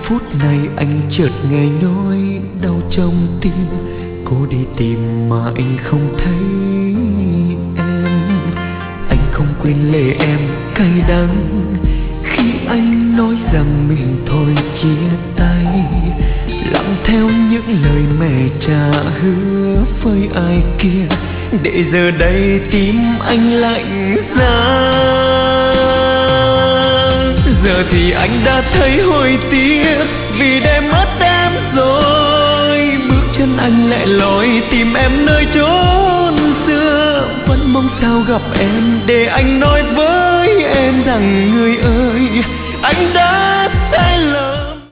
phút này anh chợt nghe nỗi đau trong tim. Cô đi tìm mà anh không thấy em. Anh không quên lời em cay đắng khi anh nói rằng mình thôi chia tay, làm theo những lời mẹ trả hứa với ai kia, để giờ đây tim anh lạnh giá. Giờ thì anh đã thấy hối tiếc vì để mất em rồi. Bước chân anh lẻ loi tìm em nơi chốn xưa, vẫn mong sao gặp em để anh nói với em rằng người ơi, anh đã sai lầm.